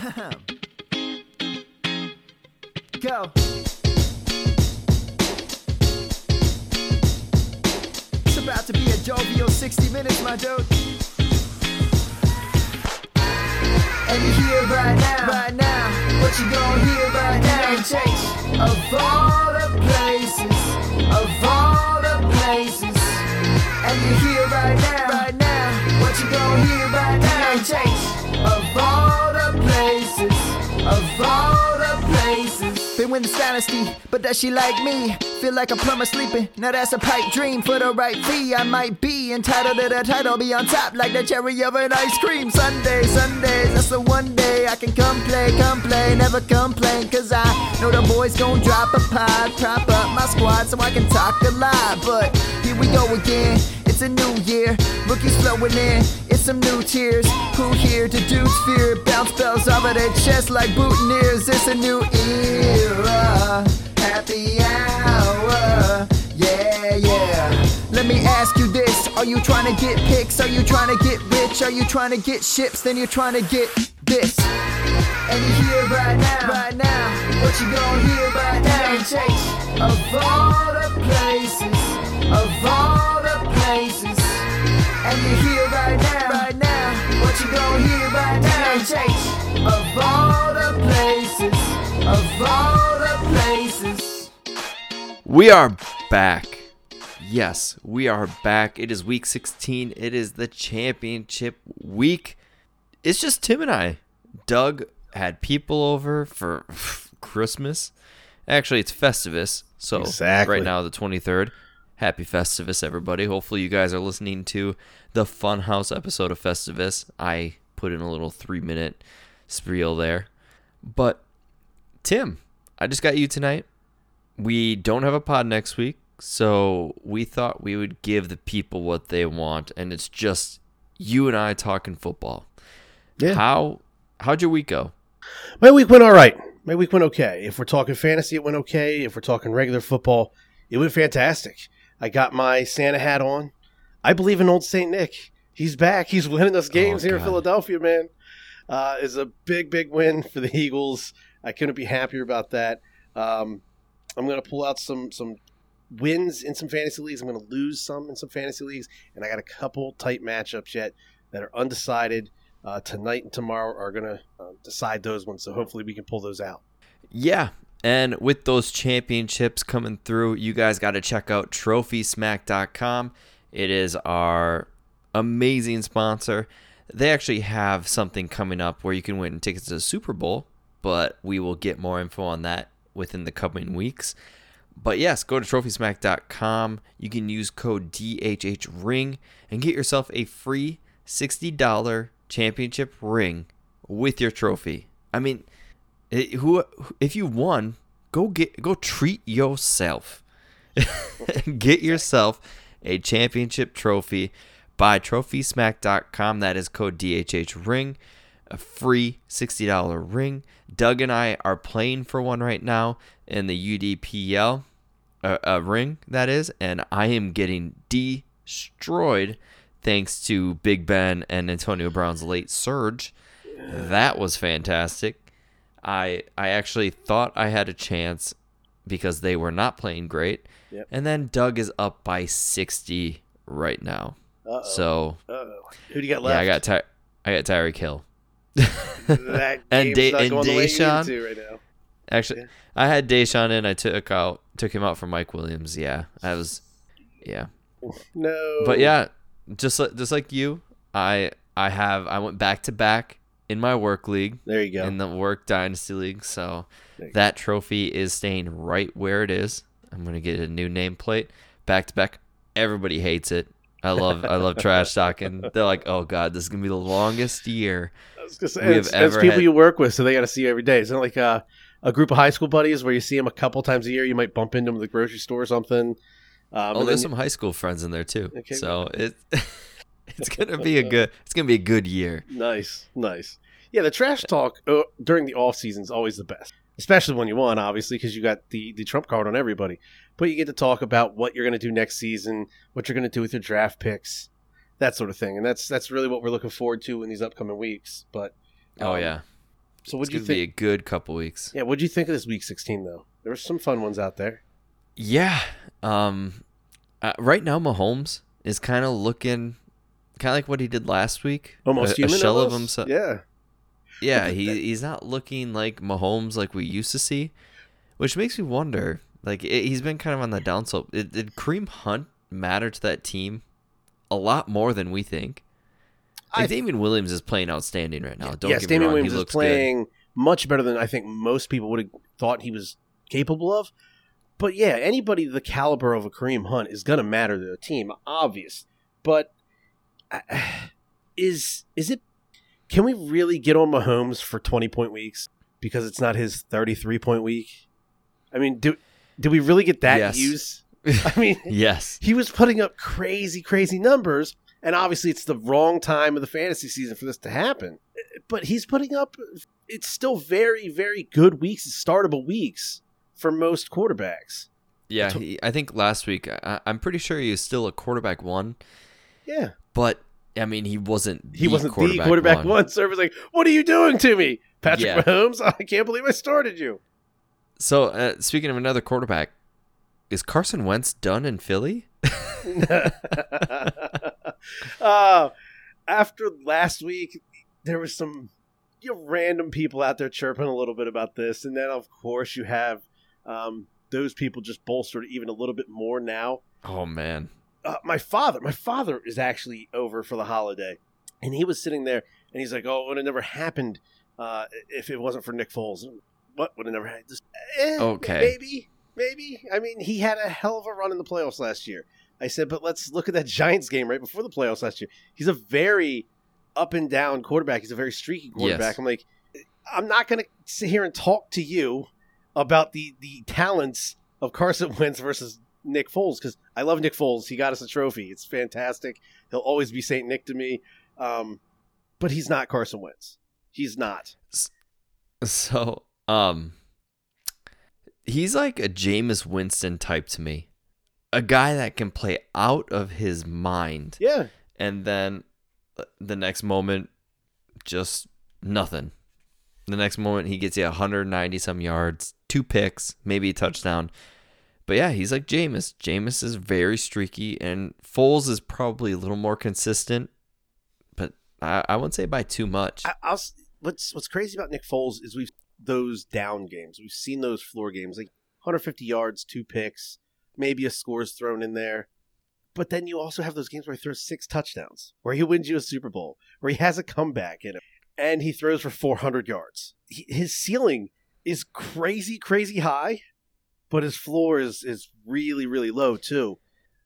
Go. It's about to be a jovial 60 minutes, my dude. And you hear right now, what you gonna hear right now? Chase of all the places, and you hear right now, what you gonna hear right now? Chase of all the places. Been winning this dynasty, but does she like me? Feel like a plumber sleeping, now that's a pipe dream. For the right fee, I might be entitled to the title. Be on top like the cherry of an ice cream. Sundays, that's the one day I can come play, never complain. Cause I know the boys gon' drop a pod, prop up my squad so I can talk a lot. But here we go again, it's a new year, rookies flowing in, it's some new tears. Who here to dudes fear? Bounce bells off of their chest like boutonnieres. It's a new era, happy hour, yeah. Let me ask you this, are you trying to get pics? Are you trying to get rich? Are you trying to get ships? Then you're trying to get this. And you hear right now, what you gonna hear right now? Chase of all the places, and you hear right now, what you gonna hear right now? Chase of all the places. We are back. Yes, we are back. It is week 16. It is the championship week. It's just Tim and I. Doug had people over for Christmas. Actually, it's Festivus. So exactly. Right now, the 23rd. Happy Festivus, everybody. Hopefully you guys are listening to the Funhouse episode of Festivus. I put in a little 3-minute spiel there. But, Tim, I just got you tonight. We don't have a pod next week, so we thought we would give the people what they want, and it's just you and I talking football. Yeah. How'd your week go? My week went all right. My week went okay. If we're talking fantasy, it went okay. If we're talking regular football, it went fantastic. I got my Santa hat on. I believe in old St. Nick. He's back. He's winning us games here in Philadelphia, man. It's a big, big win for the Eagles. I couldn't be happier about that. I'm going to pull out some wins in some fantasy leagues. I'm going to lose some in some fantasy leagues. And I got a couple tight matchups yet that are undecided. Tonight and tomorrow are going to decide those ones. So hopefully we can pull those out. Yeah. And with those championships coming through, you guys got to check out TrophySmack.com. It is our amazing sponsor. They actually have something coming up where you can win tickets to the Super Bowl, but we will get more info on that within the coming weeks. But yes, go to TrophySmack.com. You can use code DHHRING and get yourself a free $60 championship ring with your trophy. I mean, if you won, go treat yourself. Get yourself a championship trophy by TrophySmack.com. That is code DHHRING, a free $60 ring. Doug and I are playing for one right now in the UDPL, a ring that is, and I am getting destroyed thanks to Big Ben and Antonio Brown's late surge. That was fantastic. I actually thought I had a chance because they were not playing great. Yep. And then Doug is up by 60 right now. Uh-oh. So who do you got left? Yeah, I got Tyreek Hill. That and game's not going the way you Deshaun. need to right now. Actually, Yeah. I had Deshaun in. I took him out for Mike Williams. Yeah, No. But yeah, just like you, I went back to back in my work league. There you go. In the work dynasty league. So that trophy is staying right where it is. I'm gonna get a new nameplate. Back to back. Everybody hates it. I love trash talking. They're like, oh god, this is gonna be the longest year I was gonna say, it's people you work with, so they got to see you every day. It's not like a group of high school buddies where you see them a couple times a year. You might bump into them at the grocery store or something. There's some high school friends in there too. Okay. So it's gonna be a good year. Nice. Yeah, the trash talk during the off season is always the best, especially when you won, obviously, because you got the trump card on everybody. But you get to talk about what you're going to do next season, what you're going to do with your draft picks, that sort of thing, and that's really what we're looking forward to in these upcoming weeks. But Oh yeah, So It's going to be a good couple weeks. Yeah, what'd you think of this Week 16, though? There were some fun ones out there. Yeah. Right now, Mahomes is kind of looking kind of like what he did last week. Almost human. A shell almost? of himself. Yeah. Yeah, he's not looking like Mahomes like we used to see, which makes me wonder. Like, he's been kind of on the downslope. Did Kareem Hunt matter to that team a lot more than we think? Like, Damian Williams is playing outstanding right now. Don't get me Damian wrong. Williams He is looks playing good. much better than I think most people would have thought he was capable of. But yeah, anybody the caliber of a Kareem Hunt is going to matter to the team, obvious. But is it? Can we really get on Mahomes for 20-point weeks because it's not his 33-point week? I mean, do we really get that Yes. use? I mean, Yes. he was putting up crazy, crazy numbers, and obviously it's the wrong time of the fantasy season for this to happen. But he's putting up, it's still very, very good weeks, startable weeks for most quarterbacks. Yeah, I think last week, I'm pretty sure he was still a quarterback one. Yeah. But, I mean, he wasn't the quarterback one. So everyone's like, what are you doing to me? Patrick Mahomes, I can't believe I started you. So, speaking of another quarterback, is Carson Wentz done in Philly? After last week, there was some random people out there chirping a little bit about this. And then, of course, you have those people just bolstered even a little bit more now. Oh, man. My father is actually over for the holiday. And he was sitting there, and he's like, oh, it would have never happened if it wasn't for Nick Foles. What would have never happened? Okay. Maybe. I mean, he had a hell of a run in the playoffs last year. I said, but let's look at that Giants game right before the playoffs last year. He's a very up and down quarterback. He's a very streaky quarterback. Yes. I'm like, I'm not going to sit here and talk to you about the talents of Carson Wentz versus Nick Foles, because I love Nick Foles. He got us a trophy. It's fantastic. He'll always be Saint Nick to me. But he's not Carson Wentz. He's not. So, he's like a Jameis Winston type to me. A guy that can play out of his mind. Yeah. And then the next moment, just nothing. The next moment, he gets you 190-some yards, 2 picks, maybe a touchdown. But yeah, he's like Jameis. Jameis is very streaky, and Foles is probably a little more consistent, but I wouldn't say by too much. What's crazy about Nick Foles is we've those down games. We've seen those floor games, like 150 yards, 2 picks, maybe a score's thrown in there. But then you also have those games where he throws 6 touchdowns, where he wins you a Super Bowl, where he has a comeback in him, and he throws for 400 yards. His ceiling is crazy, crazy high, but his floor is really, really low too.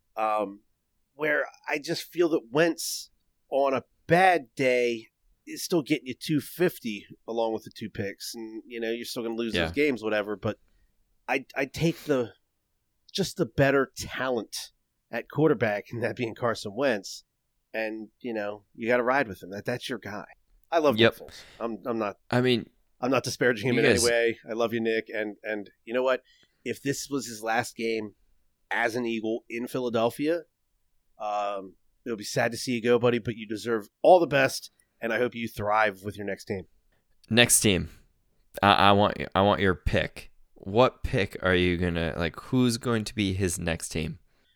Where I just feel that Wentz, on a bad day, is still getting you 250 along with the 2 picks, and you're still going to lose those games, whatever. But I take the better talent at quarterback, and that being Carson Wentz, and you got to ride with him. That's your guy. I love Nick Foles. I'm not. I mean, I'm not disparaging him in any way. I love you, Nick, and you know what? If this was his last game as an Eagle in Philadelphia, it'll be sad to see you go, buddy. But you deserve all the best, and I hope you thrive with your next team. Next team, I want your pick. What pick are you gonna like? Who's going to be his next team?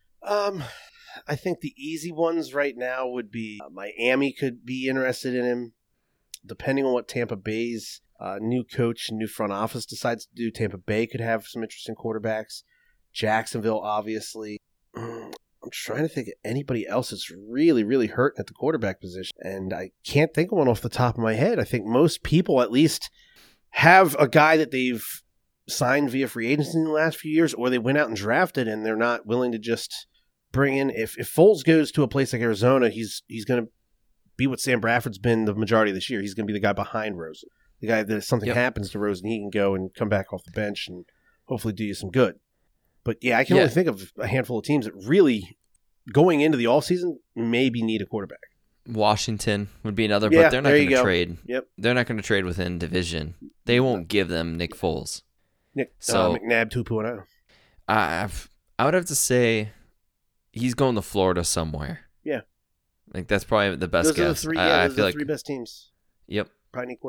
I think the easy ones right now would be Miami could be interested in him, depending on what Tampa Bay's new coach and new front office decides to do. Tampa Bay could have some interesting quarterbacks. Jacksonville, obviously. I'm trying to think of anybody else that's really, really hurting at the quarterback position, and I can't think of one off the top of my head. I think most people at least have a guy that they've signed via free agency in the last few years, or they went out and drafted, and they're not willing to just bring in. If Foles goes to a place like Arizona, he's going to be what Sam Bradford's been the majority of this year. He's going to be the guy behind Rosen. The guy that if something happens to Rosen, he can go and come back off the bench and hopefully do you some good. But yeah, I can only think of a handful of teams that really, going into the offseason, maybe need a quarterback. Washington would be another, but they're not going to trade. Yep. They're not going to trade within division. They won't give them Nick Foles. McNabb 2.0. I would have to say he's going to Florida somewhere. Yeah. Like that's probably the best guess. Those are the 3 best teams. Yep. Probably need quarterback.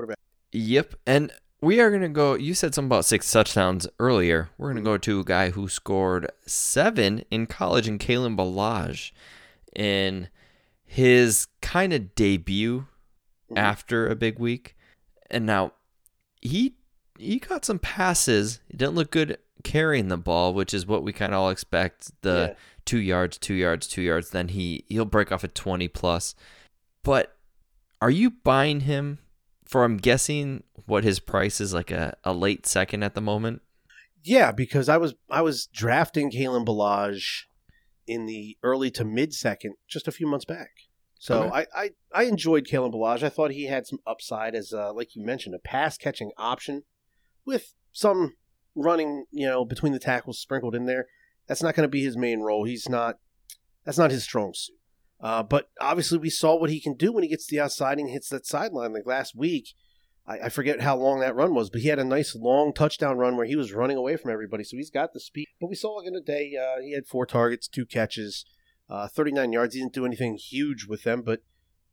Yep. And we are going to go, you said something about 6 touchdowns earlier. We're going to go to a guy who scored 7 in college, in Kalen Ballage, in his kind of debut after a big week. And now he got some passes. He didn't look good carrying the ball, which is what we kind of all expect. The 2 yards, 2 yards, 2 yards. Then he'll break off a 20 plus. But are you buying him for, I'm guessing, what his price is, like a late second at the moment? Yeah, because I was drafting Kalen Ballage in the early to mid second just a few months back. So okay. I enjoyed Kalen Ballage. I thought he had some upside as, like you mentioned, a pass catching option with some running, between the tackles sprinkled in there. That's not going to be his main role. That's not his strong suit. But obviously we saw what he can do when he gets to the outside and hits that sideline. Like last week, I forget how long that run was, but he had a nice long touchdown run where he was running away from everybody. So he's got the speed. But we saw like in the day, he had 4 targets, 2 catches, 39 yards. He didn't do anything huge with them, but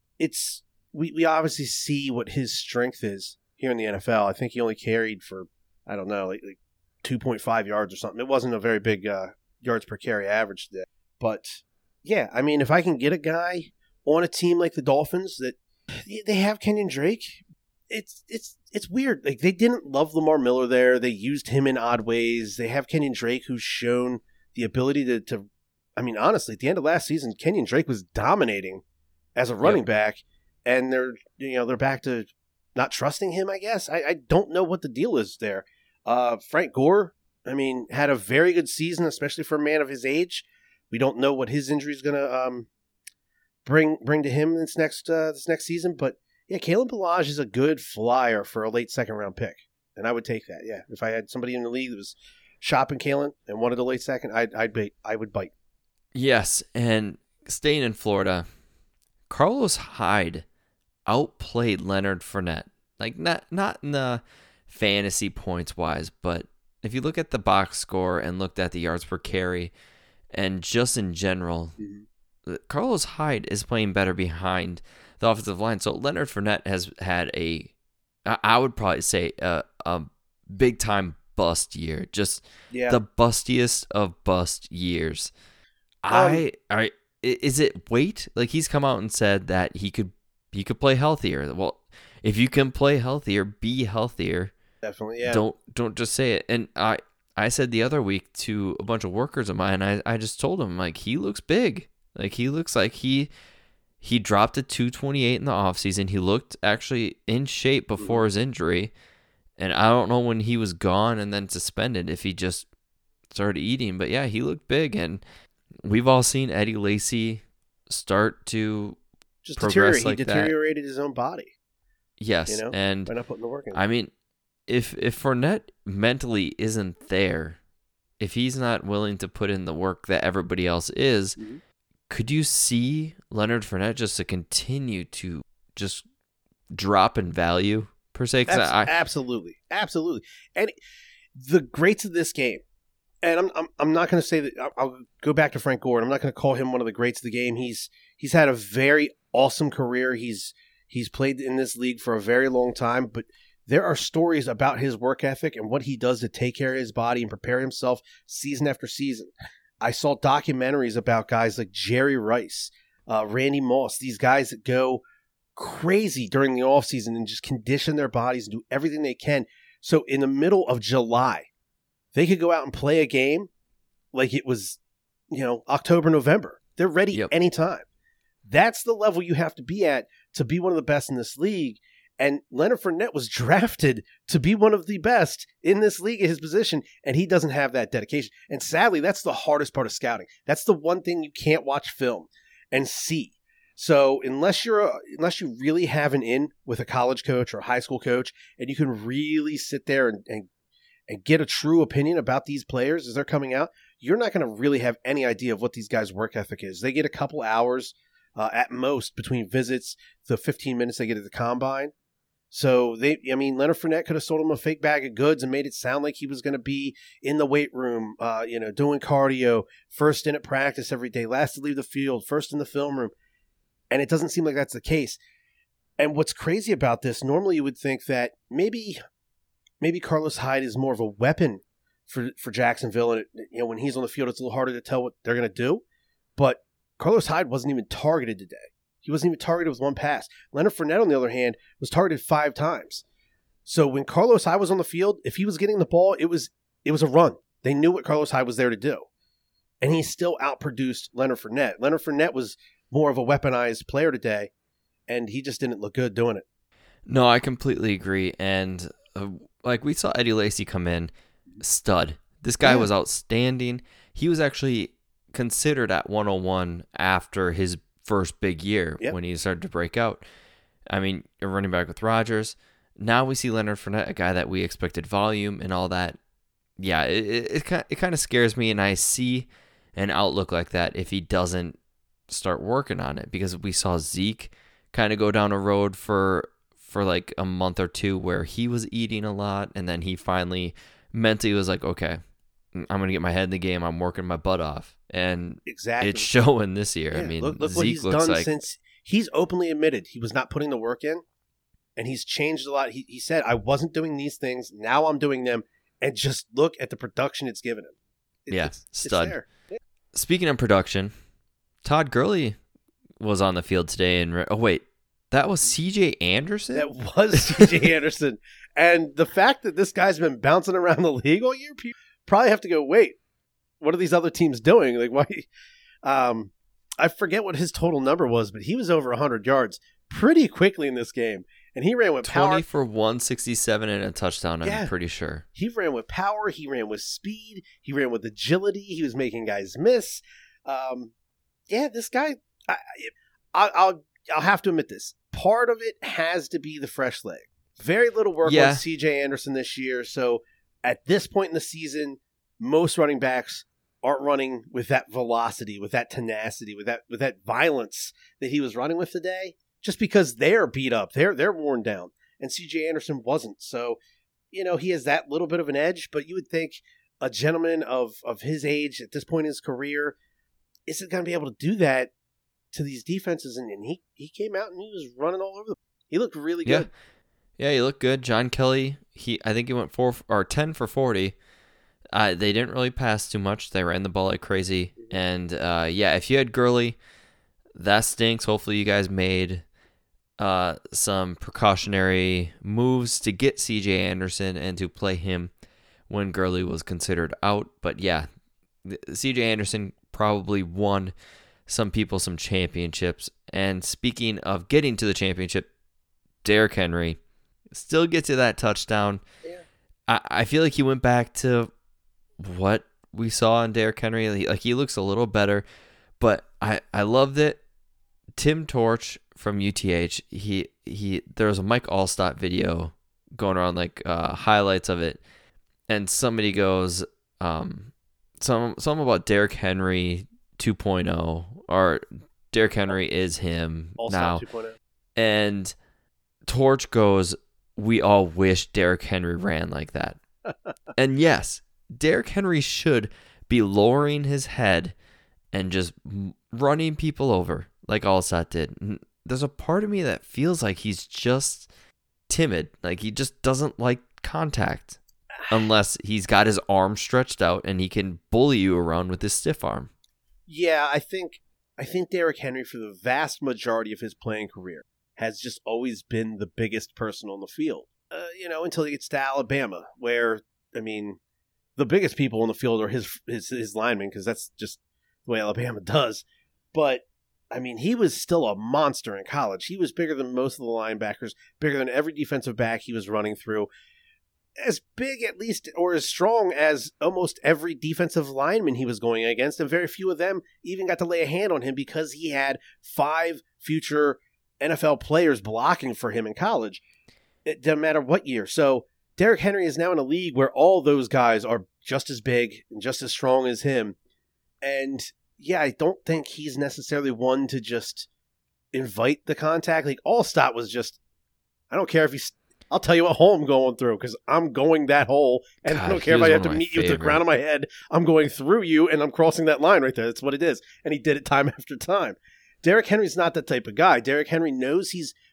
we obviously see what his strength is here in the NFL. I think he only carried for, I don't know, like 2.5 yards or something. It wasn't a very big yards per carry average today. But yeah, I mean, if I can get a guy on a team like the Dolphins that they have Kenyon Drake, it's weird. Like, they didn't love Lamar Miller there. They used him in odd ways. They have Kenyon Drake, who's shown the ability to I mean, honestly, at the end of last season, Kenyon Drake was dominating as a running back, and they're back to not trusting him, I guess. I don't know what the deal is there. Frank Gore, I mean, had a very good season, especially for a man of his age. We don't know what his injury is going to bring to him this next season, but yeah, Kalen Ballage is a good flyer for a late second round pick, and I would take that. Yeah, if I had somebody in the league that was shopping Kalen and wanted a late second, I would bite. Yes, and staying in Florida, Carlos Hyde outplayed Leonard Fournette. Like, not in the fantasy points wise, but if you look at the box score and looked at the yards per carry, and just in general, Carlos Hyde is playing better behind the offensive line. So Leonard Fournette has had I would probably say a big time bust year. Just the bustiest of bust years. Is it weight? Like, he's come out and said that he could play healthier. Well, if you can play healthier, be healthier. Definitely, yeah. Don't just say it. And I said the other week to a bunch of workers of mine, I just told him, like, he looks big. Like, he looks like he dropped to 228 in the offseason. He looked actually in shape before his injury. And I don't know when he was gone and then suspended if he just started eating. But yeah, he looked big. And we've all seen Eddie Lacy start to just progress like that. He deteriorated his own body. Yes, and by not putting the work in. I mean, if Fournette mentally isn't there, if he's not willing to put in the work that everybody else is, could you see Leonard Fournette just to continue to just drop in value per se? Absolutely. And the greats of this game, and I'm not going to say that. I'll go back to Frank Gore. I'm not going to call him one of the greats of the game. He's had a very awesome career. He's played in this league for a very long time, but there are stories about his work ethic and what he does to take care of his body and prepare himself season after season. I saw documentaries about guys like Jerry Rice, Randy Moss, these guys that go crazy during the offseason and just condition their bodies and do everything they can. So in the middle of July, they could go out and play a game like it was, October, November. They're ready anytime. That's the level you have to be at to be one of the best in this league. And Leonard Fournette was drafted to be one of the best in this league at his position, and he doesn't have that dedication. And sadly, that's the hardest part of scouting. That's the one thing you can't watch film and see. So unless you really have an in with a college coach or a high school coach, and you can really sit there and get a true opinion about these players as they're coming out, you're not going to really have any idea of what these guys' work ethic is. They get a couple hours at most between visits, the 15 minutes they get at the combine. So Leonard Fournette could have sold him a fake bag of goods and made it sound like he was going to be in the weight room, doing cardio, first in at practice every day, last to leave the field, first in the film room. And it doesn't seem like that's the case. And what's crazy about this, normally you would think that maybe Carlos Hyde is more of a weapon for Jacksonville, and when he's on the field, it's a little harder to tell what they're going to do. But Carlos Hyde wasn't even targeted today. He wasn't even targeted with one pass. Leonard Fournette, on the other hand, was targeted 5 times. So when Carlos Hyde was on the field, if he was getting the ball, it was a run. They knew what Carlos Hyde was there to do. And he still outproduced Leonard Fournette. Leonard Fournette was more of a weaponized player today, and he just didn't look good doing it. No, I completely agree. And we saw Eddie Lacy come in, stud. This guy was outstanding. He was actually considered at 101 after his first big year when he started to break out. I mean, you're running back with Rodgers. Now we see Leonard Fournette, a guy that we expected volume and all that. Yeah, it kind of scares me, and I see an outlook like that if he doesn't start working on it, because we saw Zeke kind of go down a road for like a month or two where he was eating a lot, and then he finally mentally was like, okay, I'm going to get my head in the game. I'm working my butt off. And it's showing this year. Yeah, I mean, look Zeke what he's looks done like... since he's openly admitted he was not putting the work in, and he's changed a lot. He said, I wasn't doing these things. Now I'm doing them. And just look at the production it's given him. Stud. It's there. Yeah. Speaking of production, Todd Gurley was on the field today. And that was C.J. Anderson? That was C.J. Anderson. And the fact that this guy's been bouncing around the league all year, people probably have to go, wait, what are these other teams doing? Like, why? I forget what his total number was, but he was over 100 yards pretty quickly in this game. And he ran with 20 power. for 167 and a touchdown, I'm pretty sure. He ran with power. He ran with speed. He ran with agility. He was making guys miss. This guy, I'll have to admit this. Part of it has to be the fresh leg. Very little work on C.J. Anderson this year. So at this point in the season, most running backs aren't running with that velocity, with that tenacity, with that violence that he was running with today. Just because they're beat up, they're worn down, and C.J. Anderson wasn't. So, he has that little bit of an edge, but you would think a gentleman of his age at this point in his career isn't going to be able to do that to these defenses. And he came out and he was running all over he looked really good. Yeah, he looked good. John Kelly, I think he went 10 for 40. They didn't really pass too much. They ran the ball like crazy. And if you had Gurley, that stinks. Hopefully you guys made some precautionary moves to get C.J. Anderson and to play him when Gurley was considered out. But yeah, C.J. Anderson probably won some people some championships. And speaking of getting to the championship, Derrick Henry still gets to that touchdown. Yeah. I feel like he went back to what we saw in Derrick Henry. He looks a little better, but I loved it. Tim Torch from UTH, there was a Mike Allstott video going around, highlights of it, and somebody goes something about Derrick Henry 2.0, or Derrick Henry is him Allstott now 2.0. And Torch goes, we all wish Derrick Henry ran like that. And yes, Derrick Henry should be lowering his head and just running people over like Allstott did. There's a part of me that feels like he's just timid. Like he just doesn't like contact unless he's got his arm stretched out and he can bully you around with his stiff arm. Yeah, I think Derrick Henry, for the vast majority of his playing career, has just always been the biggest person on the field. Until he gets to Alabama, where, the biggest people on the field are his linemen, because that's just the way Alabama does. But he was still a monster in college. He was bigger than most of the linebackers, bigger than every defensive back he was running through. As big, at least, or as strong as almost every defensive lineman he was going against, and very few of them even got to lay a hand on him because he had 5 future NFL players blocking for him in college. It doesn't matter what year. So Derrick Henry is now in a league where all those guys are just as big and just as strong as him. And yeah, I don't think he's necessarily one to just invite the contact. Like Allstott was just, I don't care if he's, I'll tell you what hole I'm going through because I'm going that hole. And God, I don't care if I have to meet you with the ground of my head. I'm going through you and I'm crossing that line right there. That's what it is. And he did it time after time. Derrick Henry's not that type of guy. Derrick Henry knows he's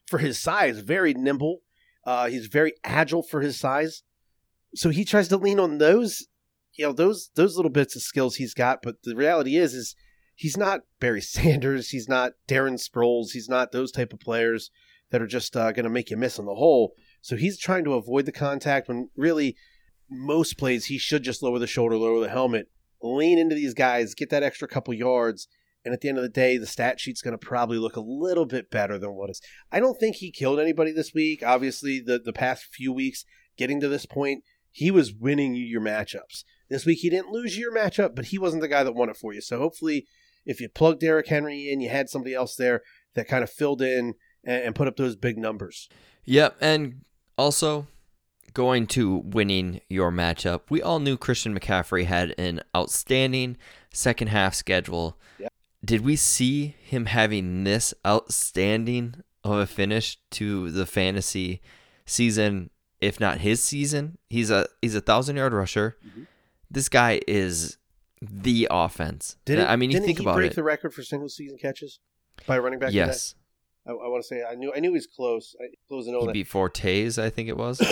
for his size, very nimble. He's very agile for his size. So he tries to lean on those, those little bits of skills he's got. But the reality is he's not Barry Sanders. He's not Darren Sproles. He's not those type of players that are just going to make you miss on the hole. So he's trying to avoid the contact when really most plays he should just lower the shoulder, lower the helmet, lean into these guys, get that extra couple yards. And at the end of the day, the stat sheet's going to probably look a little bit better than what is. I don't think he killed anybody this week. Obviously, the past few weeks, getting to this point, he was winning you your matchups. This week, he didn't lose you your matchup, but he wasn't the guy that won it for you. So hopefully, if you plugged Derrick Henry in, you had somebody else there that kind of filled in and put up those big numbers. Yep, and also going to winning your matchup, we all knew Christian McCaffrey had an outstanding second half schedule. Yep. Did we see him having this outstanding of a finish to the fantasy season, if not his season? He's a 1,000-yard rusher. Mm-hmm. This guy is the offense. You think about it. Didn't he break the record for single season catches by running back? Yes. I want to say I knew he was close. Close to know he that. beat Fortes, I think it was.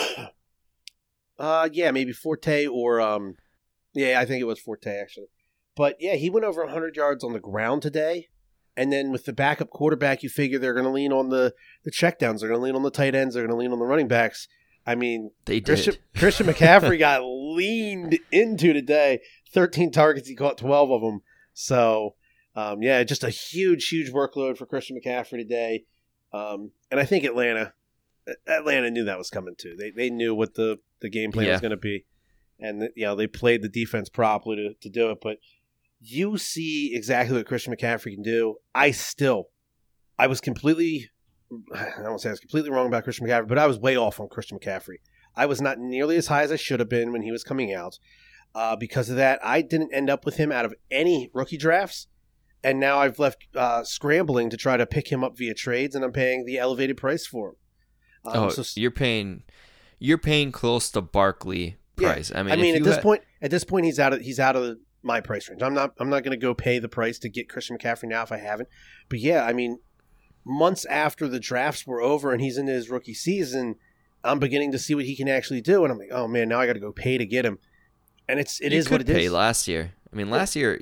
Yeah, maybe Forte or I think it was Forte actually. But yeah, he went over 100 yards on the ground today. And then with the backup quarterback, you figure they're going to lean on the checkdowns. They're going to lean on the tight ends. They're going to lean on the running backs. I mean, Christian McCaffrey got leaned into today. 13 targets. He caught 12 of them. So, just a huge, huge workload for Christian McCaffrey today. And I think Atlanta knew that was coming too. They knew what the game plan was going to be. And, they played the defense properly to do it. But you see exactly what Christian McCaffrey can do. I was completely, I don't say I was completely wrong about Christian McCaffrey, but I was way off on Christian McCaffrey. I was not nearly as high as I should have been when he was coming out. Because of that, I didn't end up with him out of any rookie drafts. And now I've left scrambling to try to pick him up via trades, and I'm paying the elevated price for him. You're paying close to Barkley price. Yeah. At this point, he's out of my price range. I'm not going to go pay the price to get Christian McCaffrey now if I haven't. But yeah, months after the drafts were over and he's in his rookie season, I'm beginning to see what he can actually do, and I'm like, oh man, now I got to go pay to get him. And it is what it is. Pay last year. Last year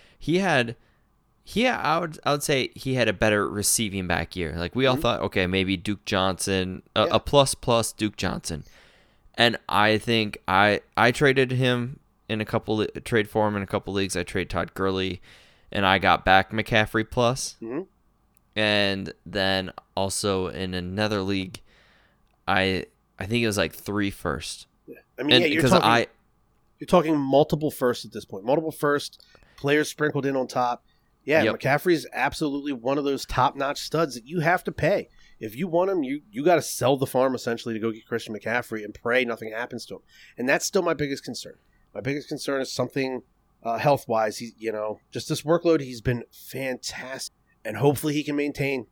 I would say he had a better receiving back year. Like we all thought, okay, maybe Duke Johnson, a plus Duke Johnson. And I think I traded him in trade for him in a couple leagues. I traded Todd Gurley, and I got back McCaffrey plus. Mm-hmm. And then also in another league, I think it was like 3 first. Yeah. You're talking multiple firsts at this point. Multiple first players sprinkled in on top. Yeah, yep. McCaffrey's absolutely one of those top-notch studs that you have to pay. If you want him, you got to sell the farm essentially to go get Christian McCaffrey and pray nothing happens to him. And that's still my biggest concern. My biggest concern is something health-wise. Just this workload, he's been fantastic. And hopefully he can maintain,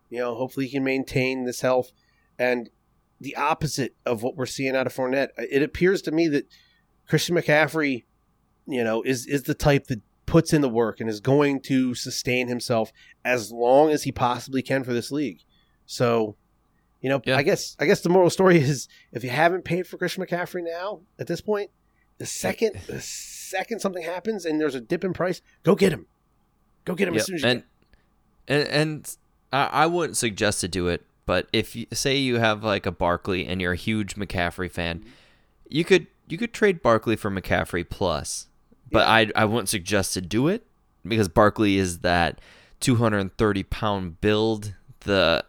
this health. And the opposite of what we're seeing out of Fournette, it appears to me that Christian McCaffrey, is the type that puts in the work and is going to sustain himself as long as he possibly can for this league. So, I guess the moral story is if you haven't paid for Christian McCaffrey now at this point, the second something happens and there's a dip in price, go get him. Go get him as soon as you can. And I wouldn't suggest to do it, but if you say you have like a Barkley and you're a huge McCaffrey fan, you could trade Barkley for McCaffrey plus. But I wouldn't suggest to do it because Barkley is that 230-pound build, the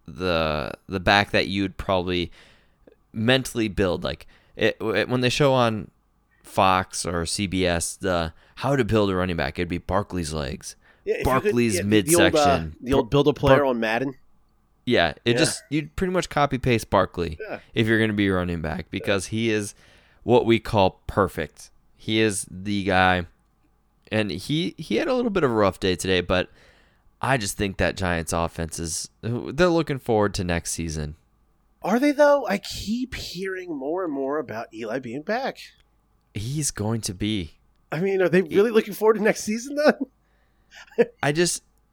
back that you'd probably mentally build. Like when they show on Fox or CBS the how to build a running back, it'd be Barkley's legs, Barkley's midsection. The old build a player on Madden. Yeah, you'd pretty much copy paste Barkley if you're going to be a running back because he is what we call perfect. He is the guy, and he had a little bit of a rough day today, but I just think that Giants offense they're looking forward to next season. Are they, though? I keep hearing more and more about Eli being back. He's going to be. Are they really looking forward to next season, then?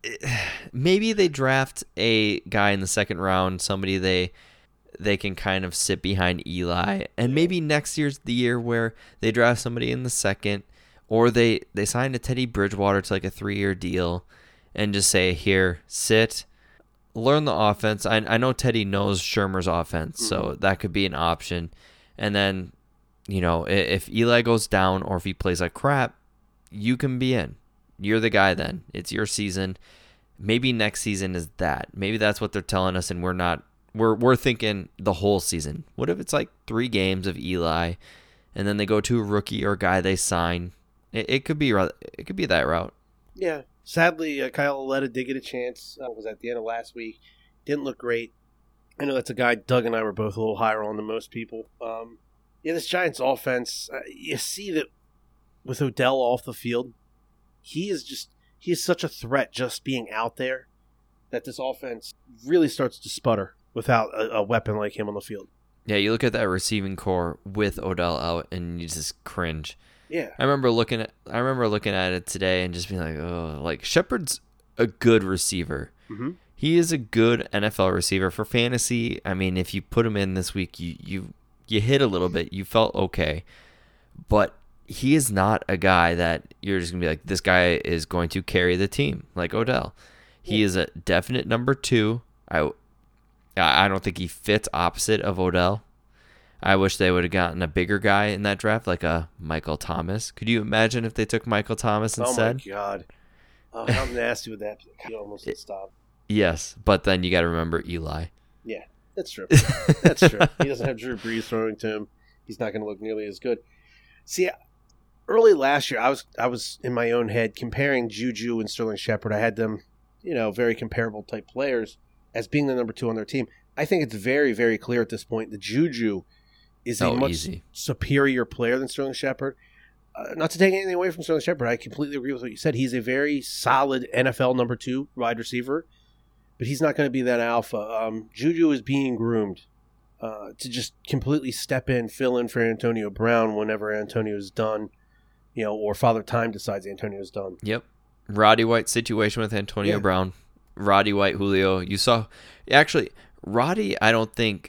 maybe they draft a guy in the second round, somebody they can kind of sit behind Eli, and maybe next year's the year where they draft somebody in the second, or they sign a Teddy Bridgewater to like a 3-year deal and just say, here, sit, learn the offense. I know Teddy knows Shermer's offense, so that could be an option. And then, if Eli goes down or if he plays like crap, you can be in. You're the guy then. It's your season. Maybe next season is that. Maybe that's what they're telling us, and we're not. We're thinking the whole season. What if it's like 3 games of Eli, and then they go to a rookie or a guy they sign? It could be that route. Yeah. Sadly, Kyle Aletta did get a chance. It was at the end of last week. Didn't look great. I know that's a guy Doug and I were both a little higher on than most people. This Giants offense, you see that with Odell off the field, he is such a threat just being out there that this offense really starts to sputter without a weapon like him on the field. Yeah, you look at that receiving core with Odell out, and you just cringe. Yeah, I remember looking at it today and just being like, oh, like Shepard's a good receiver. Mm-hmm. He is a good NFL receiver for fantasy. I mean, if you put him in this week, you hit a little bit, you felt okay, but he is not a guy that you're just gonna be like, this guy is going to carry the team like Odell. He is a definite number 2. I don't think he fits opposite of Odell. I wish they would have gotten a bigger guy in that draft, like a Michael Thomas. Could you imagine if they took Michael Thomas instead? Oh, my God. Oh, how nasty would that be? You almost said stop. Yes, but then you got to remember Eli. Yeah, that's true. That's true. He doesn't have Drew Brees throwing to him. He's not going to look nearly as good. See, early last year, I was in my own head comparing Juju and Sterling Shepard. I had them, very comparable type players as being the number 2 on their team. I think it's very, very clear at this point that Juju is a much superior player than Sterling Shepard. Not to take anything away from Sterling Shepard, I completely agree with what you said. He's a very solid NFL number 2 wide receiver, but he's not going to be that alpha. Juju is being groomed to just completely step in, fill in for Antonio Brown whenever Antonio's done, or Father Time decides Antonio's done. Yep. Roddy White situation with Antonio Brown. Roddy White, Julio. You saw, actually, Roddy, I don't think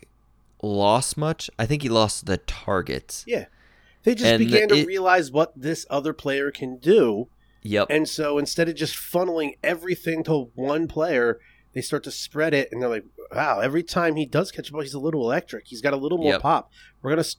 lost much. I think he lost the targets. Yeah. They just began to realize what this other player can do. Yep. And so instead of just funneling everything to one player, they start to spread it, and they're like, wow, every time he does catch a ball, he's a little electric. He's got a little more pop. We're going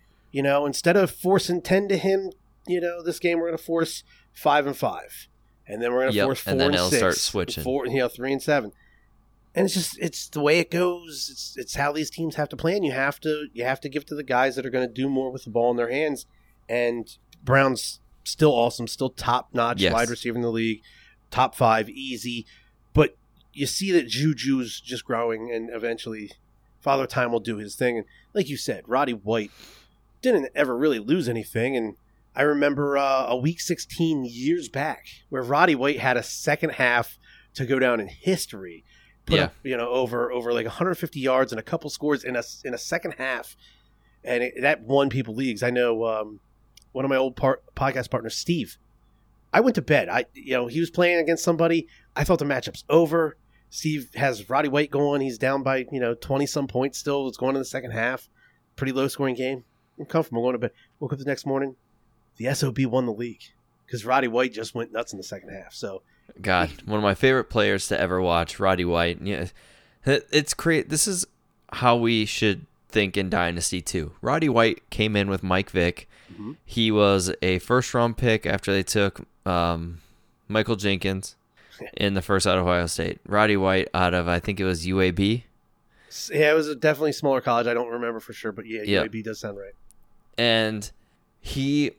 to, instead of forcing 10 to him, this game, we're going to force 5 and 5. And then we're going to force 4 and 6. And then he'll start switching. 3 and 7. And it's the way it goes. It's how these teams have to plan. You have to give to the guys that are going to do more with the ball in their hands. And Brown's still awesome, still top-notch wide receiver in the league, top 5, easy. But you see that Juju's just growing, and eventually Father Time will do his thing. And like you said, Roddy White didn't ever really lose anything. And I remember a Week 16 years back where Roddy White had a second half to go down in history. Put up, over like 150 yards and a couple scores in a second half, and that won people leagues. I know one of my old podcast partners, Steve. I went to bed. He was playing against somebody. I thought the matchup's over. Steve has Roddy White going. He's down by 20 some points still. It's going in the second half. Pretty low scoring game. I'm comfortable going to bed. Woke up the next morning. The SOB won the league because Roddy White just went nuts in the second half. So. God, one of my favorite players to ever watch, Roddy White. Yeah, it's great. This is how we should think in Dynasty too. Roddy White came in with Mike Vick. Mm-hmm. He was a first-round pick after they took Michael Jenkins in the first out of Ohio State. Roddy White out of, I think it was UAB. Yeah, it was definitely a smaller college. I don't remember for sure, but UAB does sound right. And he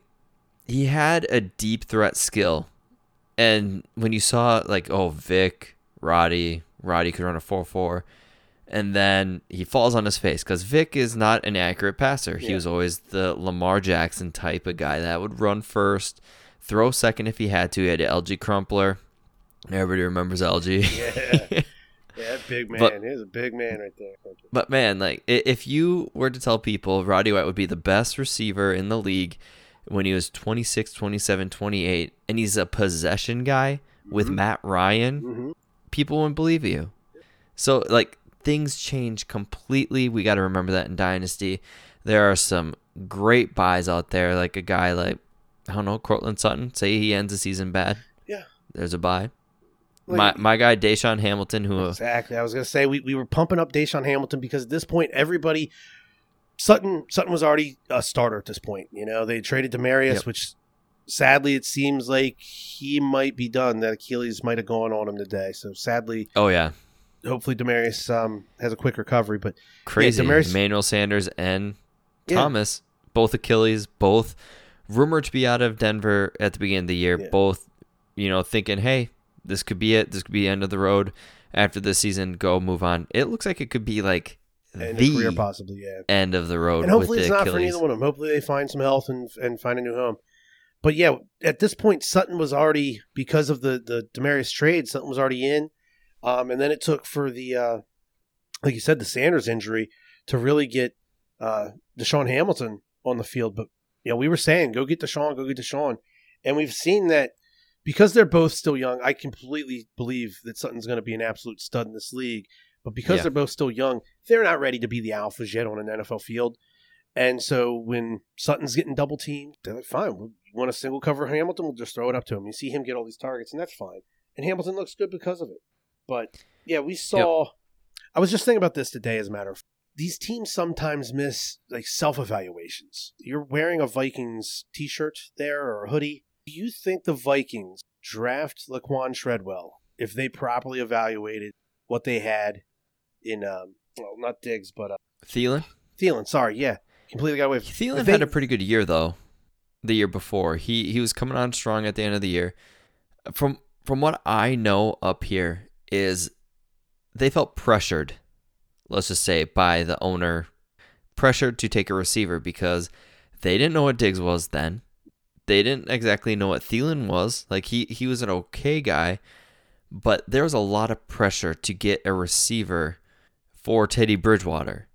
had a deep threat skill. And when you saw, Vic, Roddy could run a 4.4, and then he falls on his face because Vic is not an accurate passer. Yeah. He was always the Lamar Jackson type of guy that would run first, throw second if he had to. He had LG Crumpler. Everybody remembers LG. Yeah, big man. He's a big man right there. But, man, if you were to tell people Roddy White would be the best receiver in the league when he was 26, 27, 28, and he's a possession guy, with Matt Ryan, people wouldn't believe you. So, like, things change completely. We got to remember that in Dynasty. There are some great buys out there, like a guy like, I don't know, Cortland Sutton. Say he ends the season bad. Yeah. There's a buy. My guy, Deshaun Hamilton, who... Exactly. I was going to say, we were pumping up Deshaun Hamilton because at this point, everybody... Sutton was already a starter at this point. You know, they traded Demaryius, which sadly it seems like he might be done. That Achilles might have gone on him today. So sadly... Oh, yeah. Hopefully Demaryius has a quick recovery. But crazy. Yeah, Emmanuel Sanders and Thomas, both Achilles, both rumored to be out of Denver at the beginning of the year. Both, thinking, hey, this could be it. This could be the end of the road. After this season, go move on. It looks like it could be like the career possibly, end of the road. And hopefully with it's the not Achilles. for neither one of them. Hopefully they find some health and find a new home. But yeah, at this point, Sutton was already, because of the Demaryius trade, Sutton was already in. And then it took for the, like you said, the Sanders injury to really get Deshaun Hamilton on the field. But, we were saying, go get Deshaun. And we've seen that because they're both still young, I completely believe that Sutton's going to be an absolute stud in this league. But because they're both still young, they're not ready to be the alphas yet on an NFL field. And so when Sutton's getting double teamed, they're like, fine, you want a single cover Hamilton? We'll just throw it up to him. You see him get all these targets, and that's fine. And Hamilton looks good because of it. But, yeah, we saw – I was just thinking about this today, as a matter of fact. These teams sometimes miss, like, self-evaluations. You're wearing a Vikings T-shirt there or a hoodie. Do you think the Vikings draft Laquan Treadwell if they properly evaluated what they had in not Diggs, but Thielen? Thielen, sorry, yeah. Completely got away from Thielen had a pretty good year, though, the year before. He was coming on strong at the end of the year. From what I know up here is they felt pressured, let's just say, by the owner, pressured to take a receiver because they didn't know what Diggs was then. They didn't exactly know what Thielen was. Like, he was an okay guy, but there was a lot of pressure to get a receiver for Teddy Bridgewater.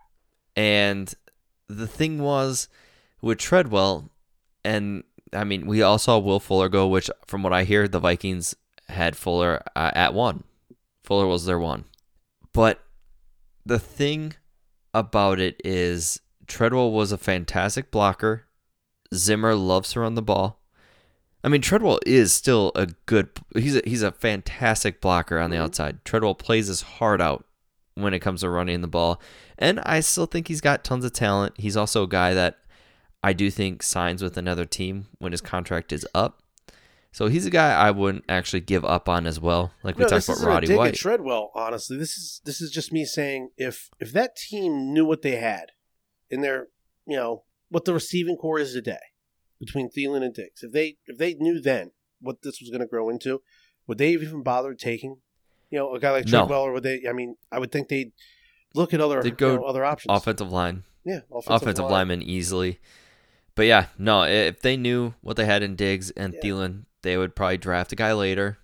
And the thing was with Treadwell, and I mean, we all saw Will Fuller go, which from what I hear, the Vikings had Fuller at 1. Fuller was their 1. But the thing about it is Treadwell was a fantastic blocker. Zimmer loves to run the ball. I mean, Treadwell is still a good... He's a fantastic blocker on the outside. Treadwell plays his heart out when it comes to running the ball. And I still think he's got tons of talent. He's also a guy that I do think signs with another team when his contract is up. So he's a guy I wouldn't actually give up on as well. Like we talked about Roddy White. Treadwell, honestly. This is just me saying if that team knew what they had in their, what the receiving core is today between Thielen and Diggs, if they knew then what this was going to grow into, would they have even bothered taking, a guy like Treadwell, or would they? I mean, I would think they'd look at other other options. Offensive line, offensive lineman easily. But yeah, no, if they knew what they had in Diggs and Thielen, they would probably draft a guy later,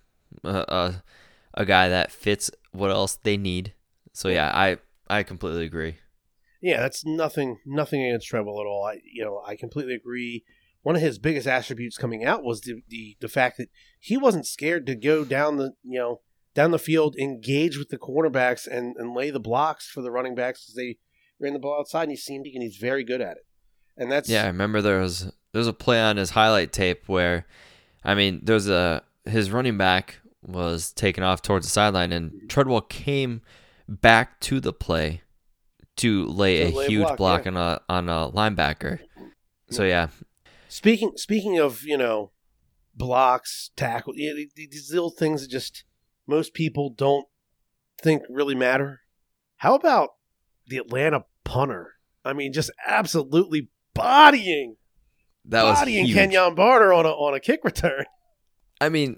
a guy that fits what else they need. So yeah, I completely agree. Yeah, that's nothing against Treadwell at all. I completely agree. One of his biggest attributes coming out was the fact that he wasn't scared to go down the field, engage with the cornerbacks and lay the blocks for the running backs as they ran the ball outside, and he's very good at it. And that's I remember there was a play on his highlight tape where, I mean, his running back was taken off towards the sideline, and Treadwell came back to the play to lay a huge block on a linebacker. So yeah. Speaking of blocks, tackle, these little things that just most people don't think really matter. How about the Atlanta punter? I mean, just absolutely bodying huge. Kenyon Barner on a kick return. I mean,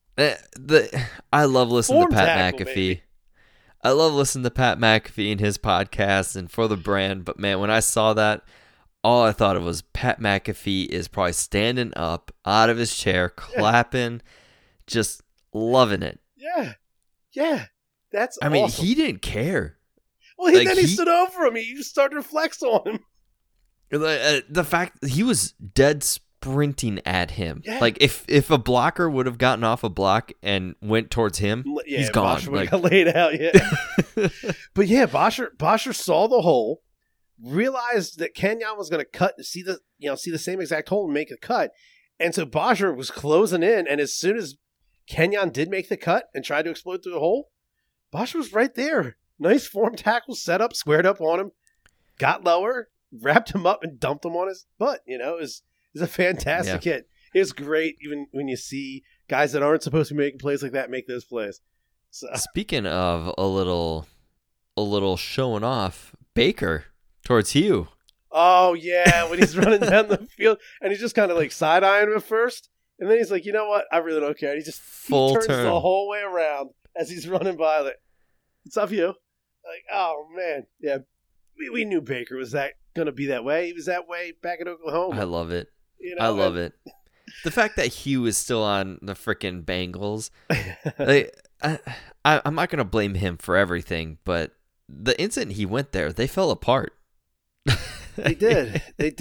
I love listening to Pat McAfee. Baby. I love listening to Pat McAfee and his podcast and For the Brand. But man, when I saw that, all I thought of was Pat McAfee is probably standing up out of his chair, clapping, just loving it. Yeah, that's. I mean, he didn't care. Well, then he stood over him. He started to flex on him. The fact he was dead sprinting at him. Yeah. Like if a blocker would have gotten off a block and went towards him, he's gone. Bosher would have got laid out. Yeah, but yeah, Bosher saw the hole, realized that Kenyon was going to cut, see the same exact hole and make a cut, and so Bosher was closing in, and as soon as Kenyon did make the cut and tried to explode through the hole, Bosher was right there. Nice form tackle set up, squared up on him, got lower, wrapped him up, and dumped him on his butt. It was a fantastic hit. It's great even when you see guys that aren't supposed to be making plays like that make those plays. So. Speaking of a little showing off, Baker towards Hugh. Oh, yeah, when he's running down the field, and he's just kind of like side-eyeing him at first, and then he's like, you know what, I really don't care. And he turns turn the whole way around as he's running by, like, what's up, Hugh? Like, oh, man. Yeah, we knew Baker was going to be that way. He was that way back in Oklahoma. I love it. I love it. The fact that Hugh is still on the frickin' Bengals, like, I'm not going to blame him for everything, but the instant he went there, they fell apart. They did.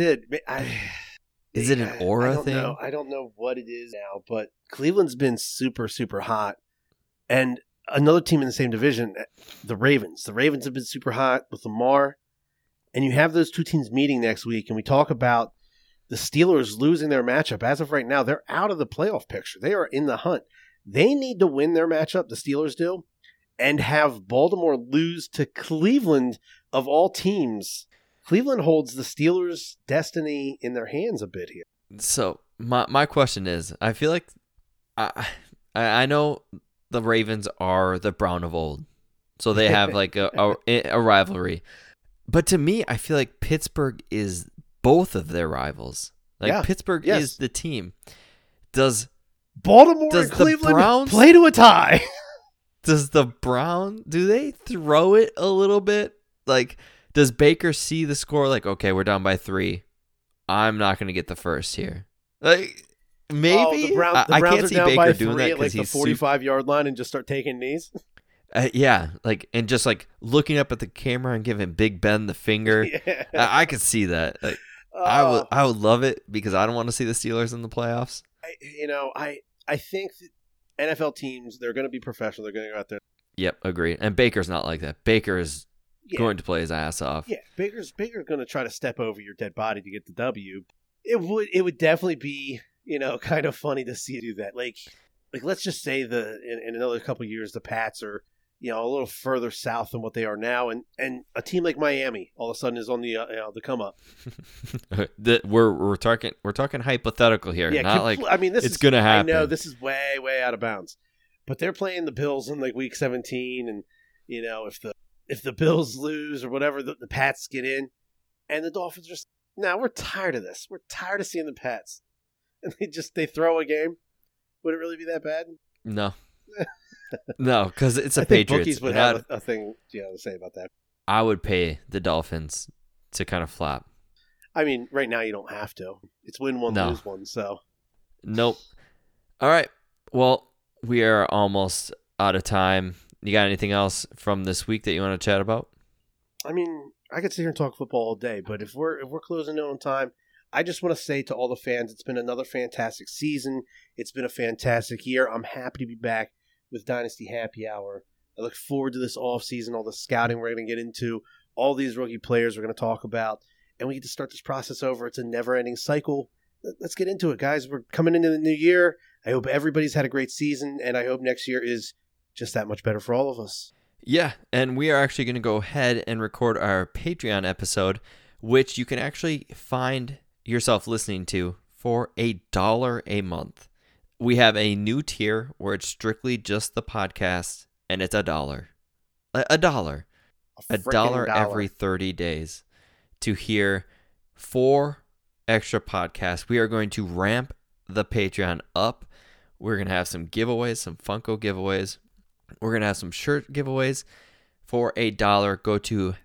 Is it an aura thing? I don't know what it is now, but Cleveland's been super, super hot. And another team in the same division, the Ravens. The Ravens have been super hot with Lamar. And you have those two teams meeting next week, and we talk about the Steelers losing their matchup. As of right now, they're out of the playoff picture. They are in the hunt. They need to win their matchup, the Steelers do, and have Baltimore lose to Cleveland of all teams. Cleveland holds the Steelers' destiny in their hands a bit here. So my question is, I feel like I know the Ravens are the Brown of old, so they have like a rivalry. But to me, I feel like Pittsburgh is both of their rivals. Like Pittsburgh is the team. Does Baltimore and Cleveland Browns play to a tie? Do they throw it a little bit? Like, does Baker see the score like, okay, we're down by 3. I'm not going to get the first here. Like, maybe. The Browns I can't are see down Baker by doing 3 that at like because the he's 45-yard line and just start taking knees. Yeah, like, and just like looking up at the camera and giving Big Ben the finger. Yeah. I could see that. Like, I would love it because I don't want to see the Steelers in the playoffs. I think that NFL teams, they're going to be professional. They're going to go out there. Yep, agree. And Baker's not like that. Baker is going to play his ass off. Yeah, Baker's going to try to step over your dead body to get the W. It would definitely be, kind of funny to see you do that. Like let's just say in another couple of years the Pats are, a little further south than what they are now, and a team like Miami all of a sudden is on the come up. We're talking hypothetical here, not like it's going to happen. I know this is way out of bounds, but they're playing the Bills in like week 17, and if the Bills lose or whatever, the Pats get in, and the Dolphins just we're tired of this. We're tired of seeing the Pats, and they throw a game. Would it really be that bad? No. No, because it's a I think Patriots. Bookies would have a thing to say about that. I would pay the Dolphins to kind of flop. I mean, right now you don't have to. It's win one, lose one, so. Nope. All right. Well, we are almost out of time. You got anything else from this week that you want to chat about? I mean, I could sit here and talk football all day, but if we're closing in on time, I just want to say to all the fans, it's been another fantastic season. It's been a fantastic year. I'm happy to be back with Dynasty Happy Hour. I look forward to this offseason, all the scouting we're going to get into, all these rookie players we're going to talk about, and we get to start this process over. It's a never-ending cycle. Let's get into it, guys. We're coming into the new year. I hope everybody's had a great season, and I hope next year is just that much better for all of us. Yeah, and we are actually going to go ahead and record our Patreon episode, which you can actually find yourself listening to for $1 a month. We have a new tier where it's strictly just the podcast, and it's $1. $1. $1 every 30 days to hear 4 extra podcasts. We are going to ramp the Patreon up. We're going to have some giveaways, some Funko giveaways. We're going to have some shirt giveaways for $1. Go to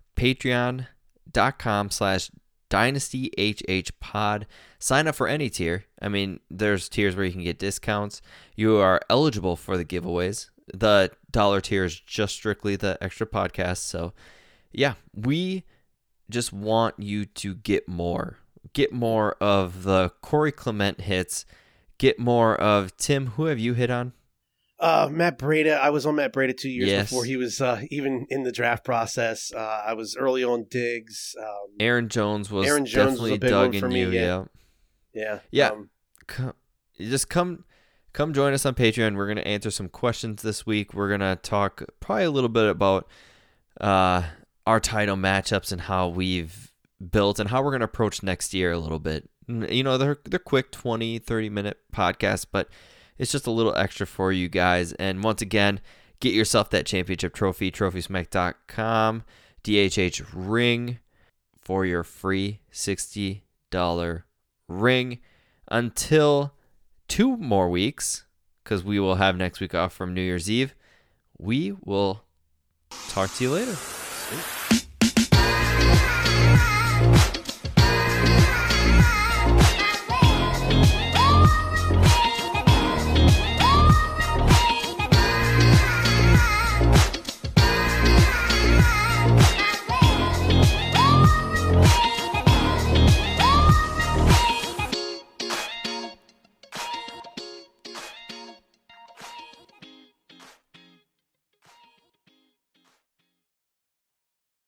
patreon.com/DynastyHHPod. Sign up for any tier. I mean, there's tiers where you can get discounts. You are eligible for the giveaways. The $1 tier is just strictly the extra podcast. So, yeah, we just want you to get more. get more of the Corey Clement hits, get more of Tim. Who have you hit on? Matt Breida. I was on Matt Breida 2 years Yes. before he was even in the draft process. I was early on Diggs. Aaron Jones was Aaron Jones definitely was a big dug one in for me, you. yeah. Yeah. Yeah. Just come join us on Patreon. We're going to answer some questions this week. We're going to talk probably a little bit about our title matchups and how we've built and how we're going to approach next year a little bit. You know, they're quick 20, 30-minute podcasts, but it's just a little extra for you guys. And once again, get yourself that championship trophy, TrophySmack.com, DHH ring for your free $60 ring until 2 more weeks, because we will have next week off from New Year's Eve. We will talk to you later.